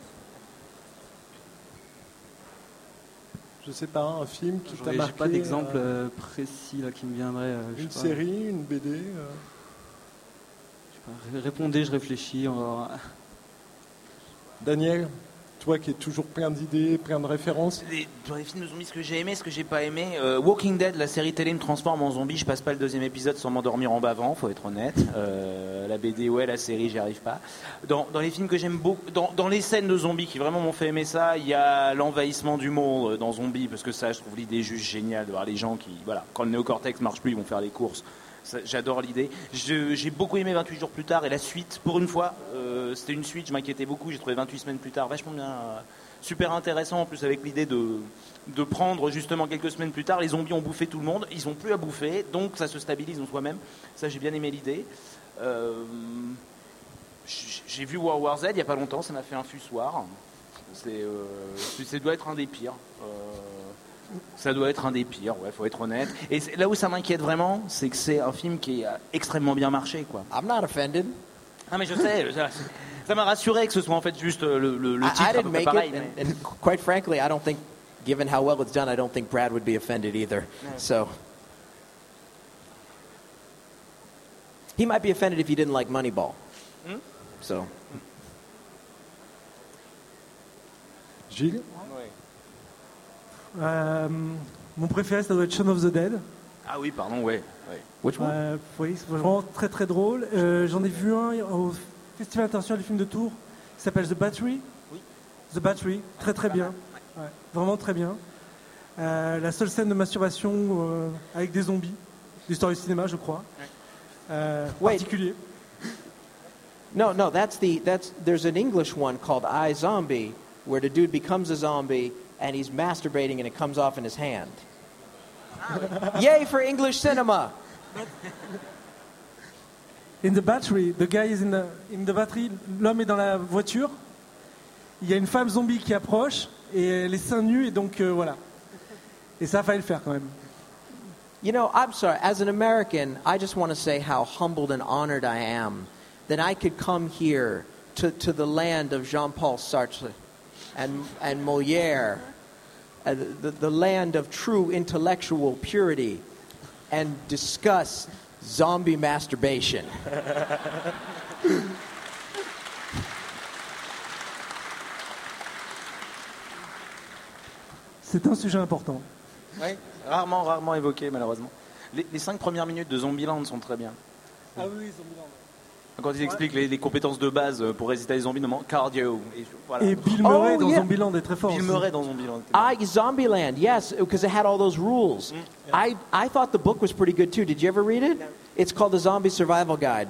Je sais pas, un film qui t'a J'ai marqué? pas d'exemple euh, euh, précis là, qui me viendrait. euh, je Une sais pas. série, une B D euh. Je sais pas. Ré- Répondez, je réfléchis. On va voir. Daniel, toi qui es toujours plein d'idées, plein de références. Les- Dans les films de zombies, ce que j'ai aimé, ce que j'ai pas aimé, euh, Walking Dead, la série télé me transforme en zombie. Je passe pas le deuxième épisode sans m'endormir en bavant, faut être honnête. Euh, la B D, ouais, la série, j'y arrive pas. Dans, dans les films que j'aime beaucoup, dans, dans les scènes de zombies qui vraiment m'ont fait aimer ça, il y a l'envahissement du monde dans Zombie, parce que ça, je trouve l'idée juste géniale de voir les gens qui, voilà, quand le néocortex marche plus, ils vont faire les courses. Ça, j'adore l'idée. Je- J'ai beaucoup aimé vingt-huit jours plus tard et la suite, pour une fois, euh, c'était une suite, je m'inquiétais beaucoup, j'ai trouvé vingt-huit semaines plus tard vachement bien, euh, super intéressant en plus avec l'idée de, de prendre justement quelques semaines plus tard, les zombies ont bouffé tout le monde, ils ont plus à bouffer, donc ça se stabilise en soi-même. Ça, j'ai bien aimé l'idée. Euh, j- j'ai vu World War Z il n'y a pas longtemps, ça m'a fait un fussoir. C'est, euh, c'est- ça doit être un des pires. Euh, Ça doit être un des pires, ouais, faut être honnête. Et c'est- là où ça m'inquiète vraiment, c'est que c'est un film qui a extrêmement bien marché, quoi. I'm not offended. Ah mais je sais, ça- ça m'a rassuré que ce soit en fait juste le, le, le I, titre I à peu didn't près make pareil. it, mais- and, and quite frankly, I don't think, given how well it's done, I don't think Brad would be offended either. So he might be offended if he didn't like Moneyball. Hmm? So Gilles? Euh, mon préféré, ça doit être Shaun of the Dead. Ah oui, pardon, ouais. ouais. which one? Euh, oui, c'est vraiment très très drôle. Euh, J'en ai vu un au Festival international du film de Tours qui s'appelle The Battery. Oui. The Battery, très très bien. Ouais, vraiment très bien. Euh, la seule scène de masturbation euh, avec des zombies, l'histoire du cinéma, je crois. Euh, Wait. particulier. No, no, that's the that's there's an English one called I Zombie where the dude becomes a zombie and he's masturbating and it comes off in his hand. Yay for English cinema. In the battery, the guy is in the, in the battery, l'homme est dans la voiture, il y a une femme zombie qui approche et les seins nus et donc euh, voilà. Et ça, fallait le faire quand même. You know, I'm sorry, as an American, I just want to say how humbled and honored I am that I could come here to, to the land of Jean-Paul Sartre and, and Molière. Uh, uh, the, the land of true intellectual purity, and discuss zombie masturbation. C'est un sujet important. Oui, rarement, rarement évoqué, malheureusement. Les, les cinq premières minutes de Zombieland sont très bien. Ah oui, Zombieland. Quand il explique les, les compétences de base pour résister à les zombies, notamment cardio. Et, voilà. Et Bill Murray Oh, dans yeah. Zombieland est très fort. Bill aussi. Murray dans Zombieland. I Zombieland, yes, because it had all those rules. I I thought the book was pretty good too. Did you ever read it? It's called The Zombie Survival Guide.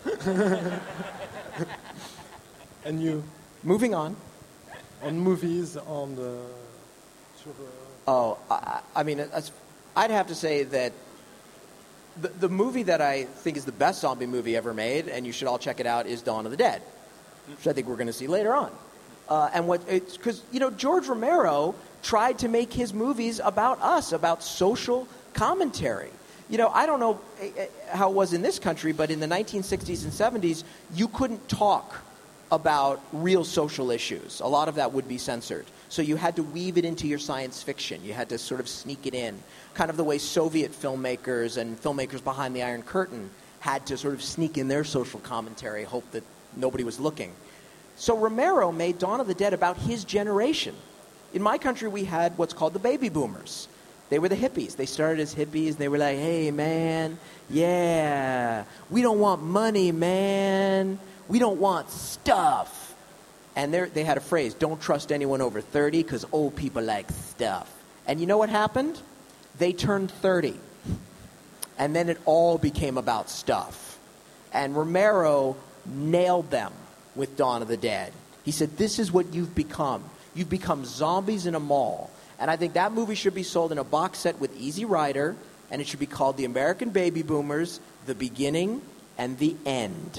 And you, Moving on. on movies, on the... Sur, euh, Oh, I, I mean, it's- I'd have to say that the, the movie that I think is the best zombie movie ever made, and you should all check it out, is Dawn of the Dead, which I think we're going to see later on. Uh, and what it's because you know George Romero tried to make his movies about us, about social commentary. You know, I don't know eh, eh, how it was in this country, but in the nineteen sixties and seventies, you couldn't talk about real social issues. A lot of that would be censored. So you had to weave it into your science fiction. You had to sort of sneak it in, kind of the way Soviet filmmakers and filmmakers behind the Iron Curtain had to sort of sneak in their social commentary, hope that nobody was looking. So Romero made Dawn of the Dead about his generation. In my country, we had what's called the baby boomers. They were the hippies. They started as hippies. They were like, hey, man, yeah, we don't want money, man. We don't want stuff. And they had a phrase, don't trust anyone over thirty because old people like stuff. And you know what happened? They turned thirty. And then it all became about stuff. And Romero nailed them with Dawn of the Dead. He said, this is what you've become. You've become zombies in a mall. And I think that movie should be sold in a box set with Easy Rider, and it should be called The American Baby Boomers, The Beginning and the End.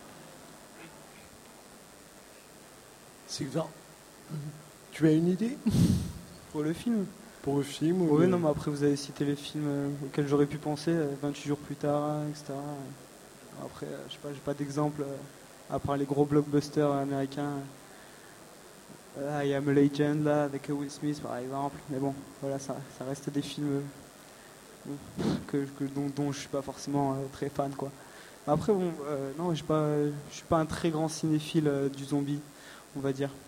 Sylvain, tu as une idée Pour le film. pour le film ou Oui, le- non, mais après vous avez cité les films euh, auxquels j'aurais pu penser, euh, vingt-huit jours plus tard, euh, et cetera. Après, euh, je sais pas, j'ai pas d'exemple, euh, à part les gros blockbusters américains. Euh, I Am a Legend, là, avec Will Smith, par exemple. Mais bon, voilà, ça, ça reste des films euh, que, que- dont, dont je suis pas forcément euh, très fan, quoi. Mais après, bon, euh, non, je suis pas, je suis pas un très grand cinéphile euh, du zombie, on va dire.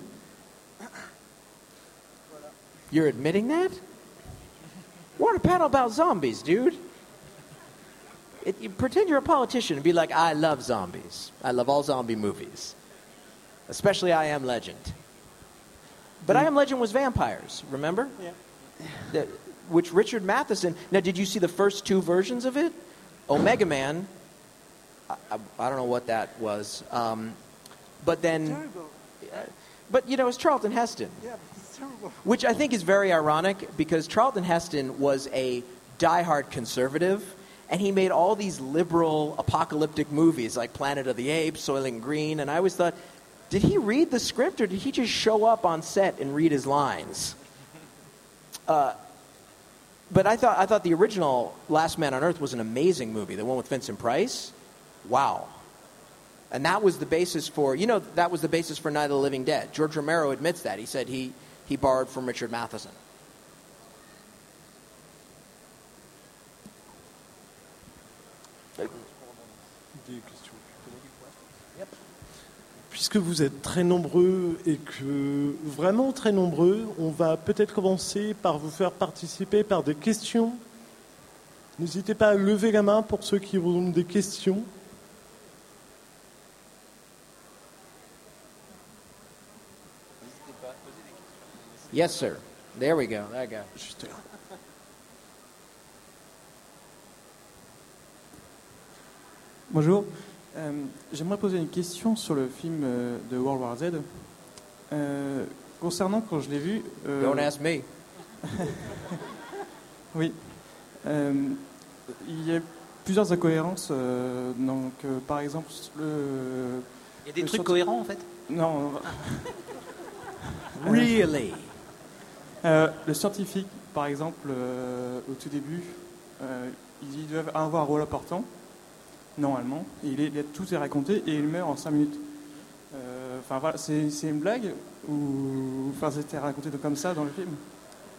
You're admitting that? We're on a panel about zombies, dude. It, you pretend you're a politician and be like, I love zombies. I love all zombie movies. Especially I Am Legend. But I Am Legend was vampires, remember? Yeah. The- which Richard Matheson... Now, did you see the first two versions of it? Omega Man, I, I, I don't know what that was. Um, but then... But, you know, it's Charlton Heston. Yeah, it's terrible. Which I think is very ironic because Charlton Heston was a diehard conservative, and he made all these liberal apocalyptic movies like Planet of the Apes, Soylent Green, and I always thought, did he read the script or did he just show up on set and read his lines? Uh, but I thought I thought the original Last Man on Earth was an amazing movie, the one with Vincent Price. Wow. And that was the basis for, you know, that was the basis for Night of the Living Dead. George Romero admits that. He said he, he borrowed from Richard Matheson. Des questions. Puisque vous êtes très nombreux et que vraiment très nombreux, on va peut-être commencer par vous faire participer par des questions. N'hésitez pas à lever la main pour ceux qui ont des questions. Yes, sir. There we go. There you go. Juste là. Bonjour. Euh, J'aimerais poser une question sur le film euh, de World War Z. Euh, concernant quand je l'ai vu. euh, Don't ask me. Oui. Euh, il y a plusieurs incohérences. euh, donc, euh, par exemple, le. Il y a des le trucs scienti- cohérents en fait. Non. Really? Euh, le scientifique, par exemple, euh, au tout début, euh, ils doivent avoir un rôle important, normalement. Et il est, il est- tout est raconté et il meurt en cinq minutes. Euh, Enfin voilà, c'est c'est une blague ou enfin c'était raconté de- comme ça dans le film.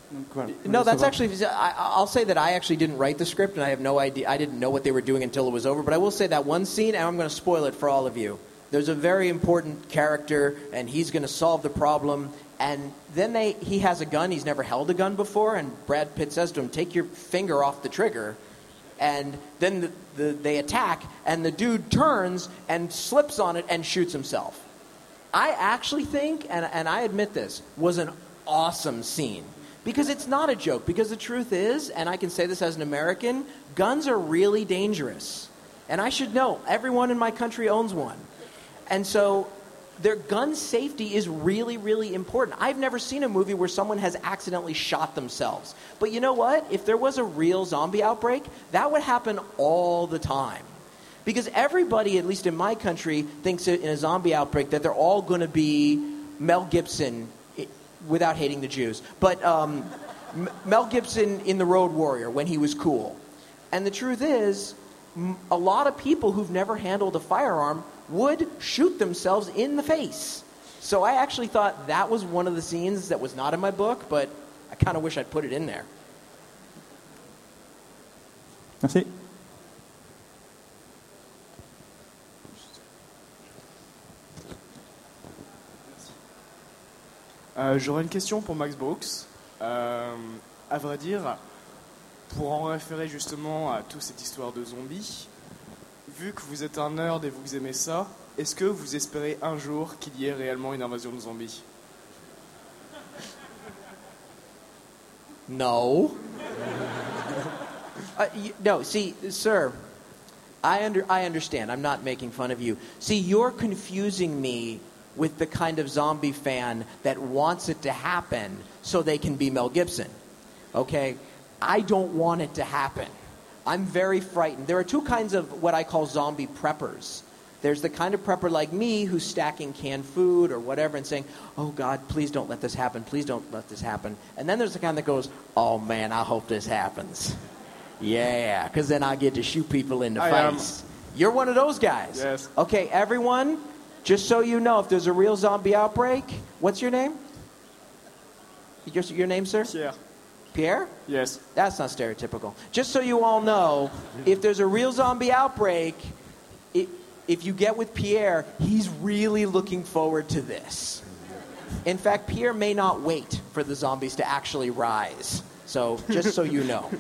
Donc, voilà. No, Je that's savoir. actually. I, I'll say that I actually didn't write the script, and I have no idea. I didn't know what they were doing until it was over. But I will say that one scene, and I'm going to spoil it for all of you. There's a very important character, and he's going to solve the problem. And then they, he has a gun. He's never held a gun before, and Brad Pitt says to him, "Take your finger off the trigger." And then the, the, they attack, and the dude turns and slips on it and shoots himself. I actually think, and, and I admit this, was an awesome scene. Because it's not a joke. Because the truth is, and I can say this as an American, guns are really dangerous. And I should know, everyone in my country owns one. And so their gun safety is really, really important. I've never seen a movie where someone has accidentally shot themselves. But you know what? If there was a real zombie outbreak, that would happen all the time. Because everybody, at least in my country, thinks in a zombie outbreak that they're all going to be Mel Gibson, without hating the Jews, but um, Mel Gibson in The Road Warrior when he was cool. And the truth is, a lot of people who've never handled a firearm would shoot themselves in the face. So I actually thought that was one of the scenes that was not in my book, but I kind of wish I'd put it in there. Merci. Euh, J'aurais une question pour Max Brooks. Euh, à vrai dire, pour en référer justement à toute cette histoire de zombies, vu que vous êtes un nerd et vous aimez ça, est-ce que vous espérez un jour qu'il y ait réellement une invasion de zombies? No. uh, you, no, see, sir, I, under, I understand. I'm not making fun of you. See, you're confusing me with the kind of zombie fan that wants it to happen so they can be Mel Gibson. Okay? I don't want it to happen. I'm very frightened. There are two kinds of what I call zombie preppers. There's the kind of prepper like me who's stacking canned food or whatever and saying, "Oh God, please don't let this happen. Please don't let this happen." And then there's the kind that goes, "Oh man, I hope this happens. Yeah, because then I get to shoot people in the I face." Am. You're one of those guys. Yes. Okay, everyone, just so you know, if there's a real zombie outbreak, what's your name? Your, your name, sir? Pierre. Pierre? Yes. That's not stereotypical. Just so you all know, if there's a real zombie outbreak, it, if you get with Pierre, he's really looking forward to this. In fact, Pierre may not wait for the zombies to actually rise. So, just so you know.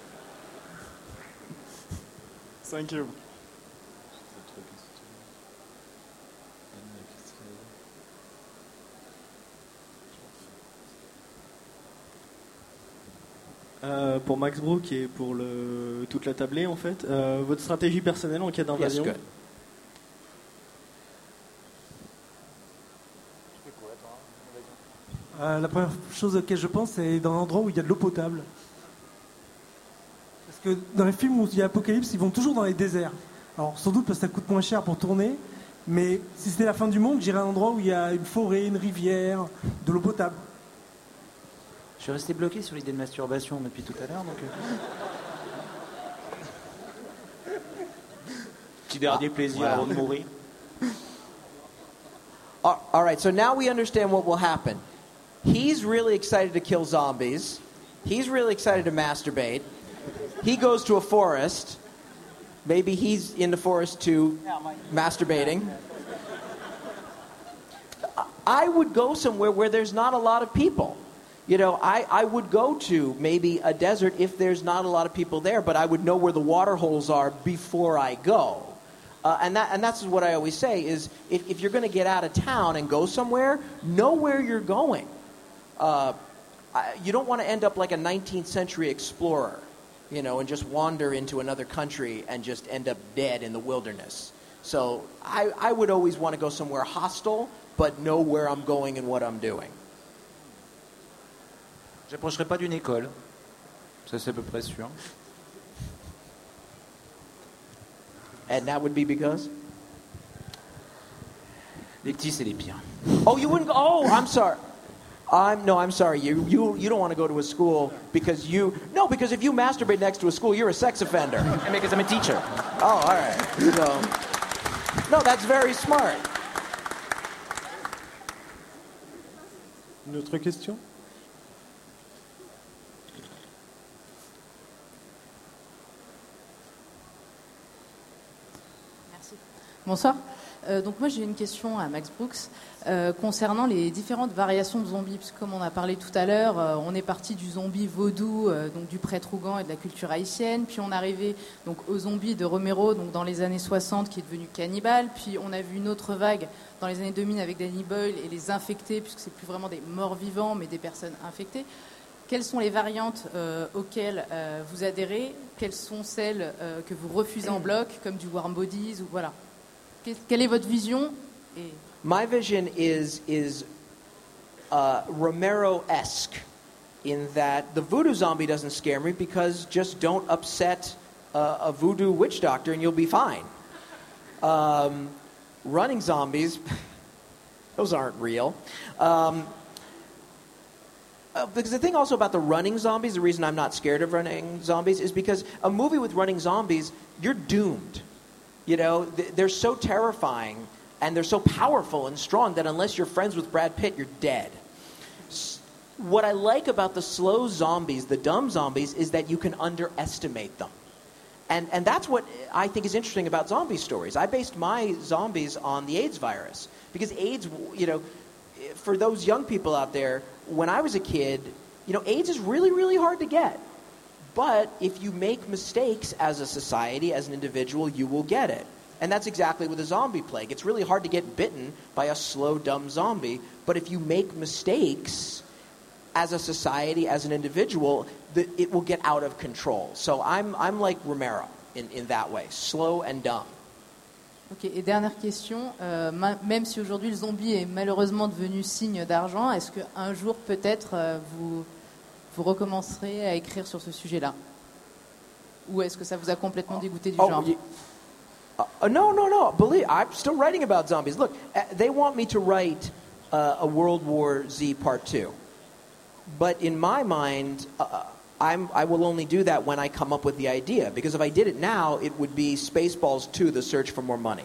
Thank you. Euh, pour Max Brook et pour le, toute la tablée en fait, euh, votre stratégie personnelle en cas d'invasion? Yes, good. Euh, la première chose à laquelle je pense, c'est dans un endroit où il y a de l'eau potable. Parce que dans les films où il y a Apocalypse, ils vont toujours dans les déserts. Alors sans doute parce que ça coûte moins cher pour tourner, mais si c'était la fin du monde, j'irais à un endroit où il y a une forêt, une rivière, de l'eau potable. Je suis resté bloqué sur l'idée de masturbation depuis tout à l'heure, donc. Euh... Petit dernier Ah, plaisir wow. avant de mourir. All all right, so now we understand what will happen. He's really excited to kill zombies. He's really excited to masturbate. He goes to a forest. Maybe he's in the forest too, masturbating. I would go somewhere where there's not a lot of people. You know, I, I would go to maybe a desert if there's not a lot of people there, but I would know where the water holes are before I go. Uh, and that and that's what I always say is if, if you're going to get out of town and go somewhere, know where you're going. Uh, I, you don't want to end up like a nineteenth century explorer, you know, and just wander into another country and just end up dead in the wilderness. So I, I would always want to go somewhere hostile, but know where I'm going and what I'm doing. J'approcherai pas d'une école. Ça, c'est à peu près sûr. And that would be because? Les petits, c'est les pires. Oh, you wouldn't go? Oh, I'm sorry. I'm no, I'm sorry. You you you don't want to go to a school because you no because if you masturbate next to a school, you're a sex offender. And because I'm a teacher. Oh, all right. So, no, that's very smart. Une autre question? Bonsoir. Euh, donc moi j'ai une question à Max Brooks euh, concernant les différentes variations de zombies, parce que comme on a parlé tout à l'heure, euh, on est parti du zombie vaudou, euh, donc du prêtre Ougan et de la culture haïtienne, puis on est arrivé donc au zombie de Romero, donc dans les années soixante, qui est devenu cannibale, puis on a vu une autre vague dans les années deux mille avec Danny Boyle et les infectés, puisque c'est plus vraiment des morts vivants mais des personnes infectées. Quelles sont les variantes euh, auxquelles euh, vous adhérez? Quelles sont celles euh, que vous refusez en bloc, comme du Warm Bodies ou voilà? Quelle est votre vision? Et... My vision is is uh, Romero-esque in that the voodoo zombie doesn't scare me because just don't upset uh, a voodoo witch doctor and you'll be fine. Um, running zombies, those aren't real. Um, uh, because the thing also about the running zombies, the reason I'm not scared of running zombies is because a movie with running zombies, you're doomed. You know, they're so terrifying and they're so powerful and strong that unless you're friends with Brad Pitt, you're dead. What I like about the slow zombies, the dumb zombies, is that you can underestimate them. And, and that's what I think is interesting about zombie stories. I based my zombies on the AIDS virus. Because AIDS, you know, for those young people out there, when I was a kid, you know, AIDS is really, really hard to get. But if you make mistakes as a society, as an individual, you will get it. And that's exactly with the zombie plague. It's really hard to get bitten by a slow, dumb zombie. But if you make mistakes as a society, as an individual, the, it will get out of control. So I'm, I'm like Romero in, in that way, slow and dumb. Ok, et dernière question, euh, même si aujourd'hui le zombie est malheureusement devenu signe d'argent, est-ce qu'un jour peut-être euh, vous... vous recommencerez à écrire sur ce sujet-là? Ou est-ce que ça vous a complètement dégoûté du oh, genre? You, uh, no, no, no. Believe I'm still writing about zombies. Look, uh, they want me to write uh, a World War Z Part Two, but in my mind, uh, I'm, I will only do that when I come up with the idea. Because if I did it now, it would be Spaceballs two: The Search for More Money.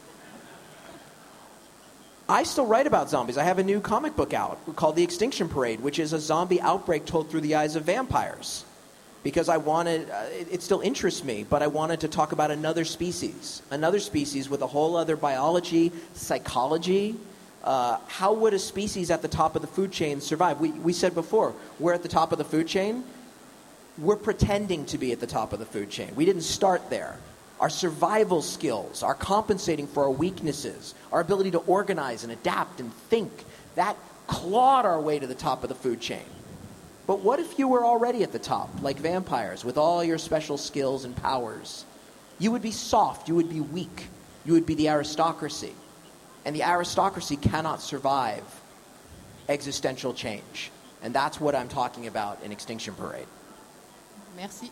I still write about zombies. I have a new comic book out called The Extinction Parade, which is a zombie outbreak told through the eyes of vampires. Because I wanted, uh, it, it still interests me, but I wanted to talk about another species. Another species with a whole other biology, psychology. Uh, how would a species at the top of the food chain survive? We, we said before, we're at the top of the food chain. We're pretending to be at the top of the food chain. We didn't start there. Our survival skills, our compensating for our weaknesses, our ability to organize and adapt and think, that clawed our way to the top of the food chain. But what if you were already at the top, like vampires, with all your special skills and powers? You would be soft, you would be weak, you would be the aristocracy. And the aristocracy cannot survive existential change. And that's what I'm talking about in Extinction Parade. Merci.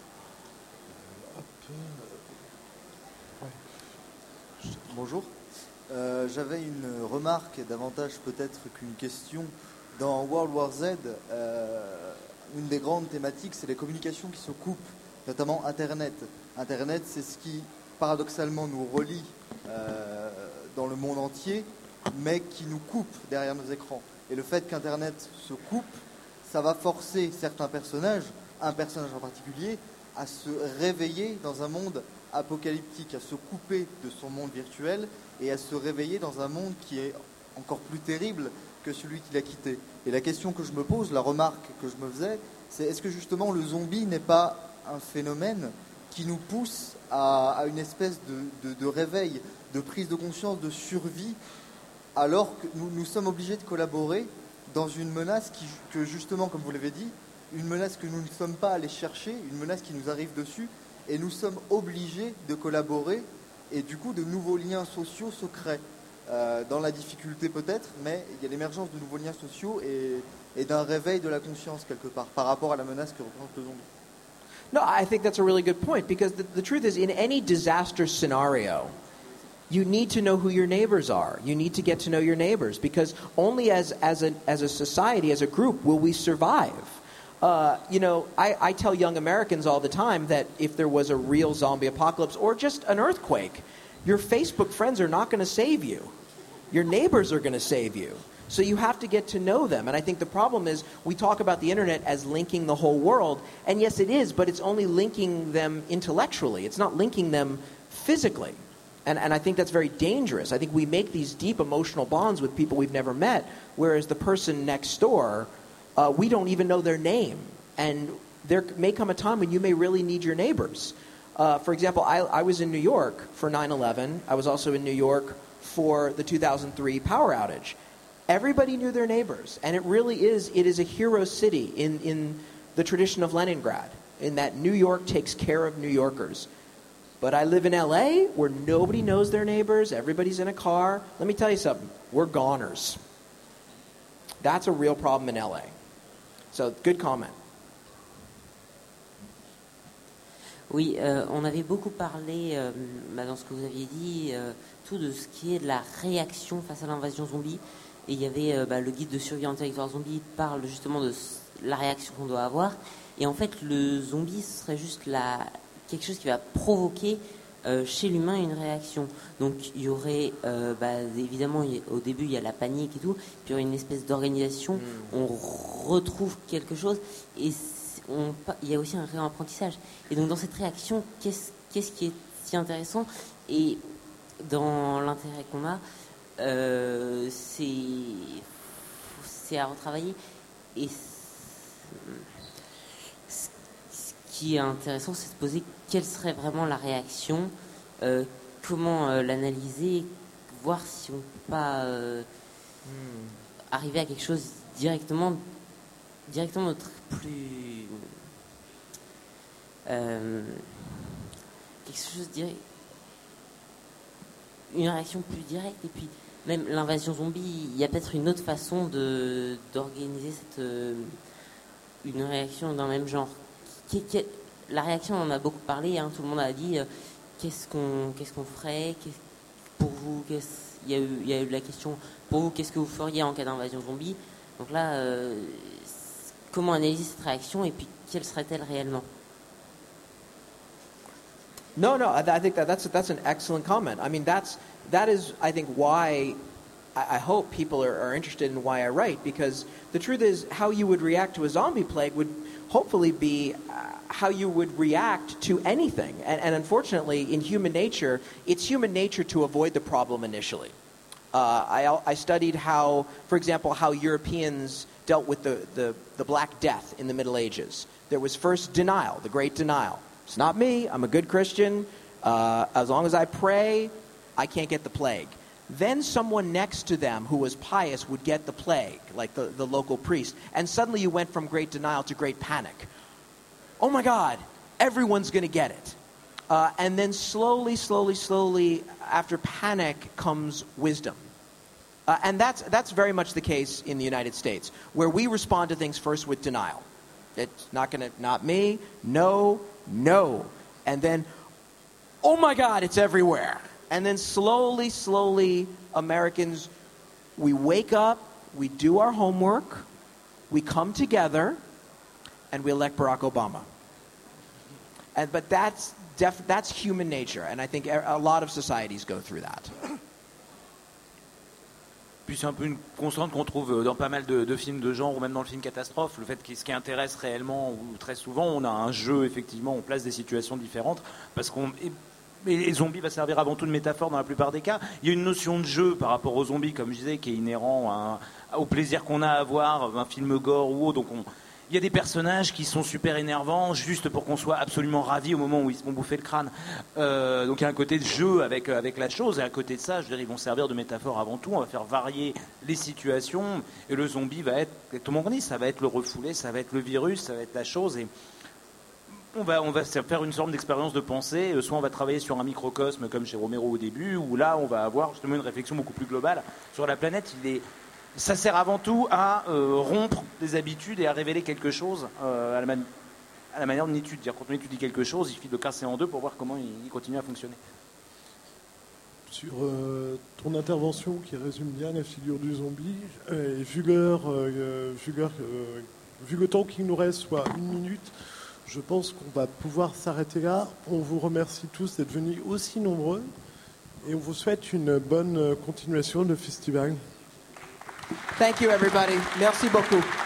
Bonjour. Euh, J'avais une remarque, davantage peut-être qu'une question. Dans World War Z, euh, une des grandes thématiques, c'est les communications qui se coupent, notamment Internet. Internet, c'est ce qui, paradoxalement, nous relie euh, dans le monde entier, mais qui nous coupe derrière nos écrans. Et le fait qu'Internet se coupe, ça va forcer certains personnages, un personnage en particulier, à se réveiller dans un monde apocalyptique, à se couper de son monde virtuel et à se réveiller dans un monde qui est encore plus terrible que celui qu'il a quitté. Et la question que je me pose, la remarque que je me faisais, c'est est-ce que justement le zombie n'est pas un phénomène qui nous pousse à, à une espèce de, de, de réveil, de prise de conscience, de survie, alors que nous, nous sommes obligés de collaborer dans une menace qui, que justement, comme vous l'avez dit, une menace que nous ne sommes pas allés chercher, une menace qui nous arrive dessus, et nous sommes obligés de collaborer, et du coup de nouveaux liens sociaux se créent. Euh, dans la difficulté peut-être, mais il y a l'émergence de nouveaux liens sociaux et, et d'un réveil de la conscience quelque part par rapport à la menace que représente le zombie. No, I think that's a really good point, because the, the truth is, in any disaster scenario, you need to know who your neighbors are. You need to get to know your neighbors, because only as, as, a, as a society, as a group, will we survive. Uh, you know, I, I tell young Americans all the time that if there was a real zombie apocalypse or just an earthquake, your Facebook friends are not going to save you. Your neighbors are going to save you. So you have to get to know them. And I think the problem is we talk about the internet as linking the whole world. And yes, it is, but it's only linking them intellectually. It's not linking them physically. And, and I think that's very dangerous. I think we make these deep emotional bonds with people we've never met, whereas the person next door, uh, we don't even know their name. And there may come a time when you may really need your neighbors. Uh, for example, I, I was in New York for nine eleven. I was also in New York for the two thousand three power outage. Everybody knew their neighbors. And it really is, it is a hero city in, in the tradition of Leningrad, in that New York takes care of New Yorkers. But I live in L A where nobody knows their neighbors, everybody's in a car. Let me tell you something, we're goners. That's a real problem in L A. So, good comment. Oui, euh, on avait beaucoup parlé, euh, bah, dans ce que vous aviez dit, euh, tout de ce qui est de la réaction face à l'invasion zombie. Et il y avait euh, bah, le guide de survie en territoire zombie parle justement de la réaction qu'on doit avoir. Et en fait, le zombie, ce serait juste la, quelque chose qui va provoquer euh, chez l'humain une réaction. Donc il y aurait, euh, bah, évidemment, il y a, au début, il y a la panique et tout, puis il y aurait une espèce d'organisation, mmh. on retrouve quelque chose, et on, il y a aussi un réapprentissage. Et donc dans cette réaction, qu'est-ce, qu'est-ce qui est si intéressant? Et dans l'intérêt qu'on a, euh, c'est, c'est à retravailler. Et ce qui est intéressant, c'est de se poser quelle serait vraiment la réaction, euh, comment euh, l'analyser, voir si on ne peut pas euh, hmm. arriver à quelque chose directement, directement de plus euh, quelque chose direct, une réaction plus directe. Et puis même l'invasion zombie, il y a peut-être une autre façon de d'organiser cette euh, une réaction d'un même genre. Qui, qui, la réaction, on en a beaucoup parlé, hein, tout le monde a dit euh, qu'est-ce qu'on qu'est-ce qu'on ferait, qu'est-ce, pour vous, qu'est-ce, il y a eu il y a eu la question pour vous, qu'est-ce que vous feriez en cas d'invasion zombie. Donc là, euh, comment analyser cette réaction et puis quelle serait-elle réellement? No, no, I, I think that that's that's an excellent comment. I mean, that's that is, I think, why I, I hope people are, are interested in why I write, because the truth is, how you would react to a zombie plague would hopefully be uh, how you would react to anything. And, and unfortunately, in human nature, it's human nature to avoid the problem initially. Uh, I, I studied how, for example, how Europeans dealt with the, the, the Black Death in the Middle Ages. There was first denial, the Great Denial. It's not me, I'm a good Christian. Uh, as long as I pray, I can't get the plague. Then someone next to them who was pious would get the plague, like the, the local priest. And suddenly you went from great denial to great panic. Oh my God, everyone's going to get it. Uh, and then slowly, slowly, slowly, after panic comes wisdom. Uh, and that's, that's very much the case in the United States, where we respond to things first with denial. It's not going to, not me, no, no. And then, oh my God, it's everywhere. And then slowly, slowly, Americans, we wake up, we do our homework, we come together, and we elect Barack Obama. And, but that's, def, that's human nature, and I think a lot of societies go through that. Puis c'est un peu une constante qu'on trouve dans pas mal de, de films de genre, ou même dans le film Catastrophe, le fait que ce qui intéresse réellement, ou très souvent, on a un jeu, effectivement, on place des situations différentes, parce qu'on... Et les zombies va servir avant tout de métaphore dans la plupart des cas. Il y a une notion de jeu par rapport aux zombies, comme je disais, qui est inhérent à, au plaisir qu'on a à voir un film gore ou autre. Donc on, il y a des personnages qui sont super énervants, juste pour qu'on soit absolument ravis au moment où ils se font bouffer le crâne. Euh, donc il y a un côté de jeu avec, avec la chose, et à côté de ça, je veux dire, ils vont servir de métaphore avant tout. On va faire varier les situations, et le zombie va être, tout le monde dit, ça va être le refoulé, ça va être le virus, ça va être la chose. Et On va, on va faire une sorte d'expérience de pensée, soit on va travailler sur un microcosme comme chez Romero au début, ou là on va avoir justement une réflexion beaucoup plus globale sur la planète. Il est, ça sert avant tout à euh, rompre des habitudes et à révéler quelque chose euh, à, la man- à la manière d'une étude. Dire, quand on étudie quelque chose, il suffit de le casser en deux pour voir comment il, il continue à fonctionner. Sur euh, ton intervention qui résume bien la figure du zombie, euh, et vu l'heure, euh, vu, l'heure euh, vu le temps qu'il nous reste, soit une minute, je pense qu'on va pouvoir s'arrêter là. On vous remercie tous d'être venus aussi nombreux et on vous souhaite une bonne continuation de festival. Thank you, everybody. Merci beaucoup.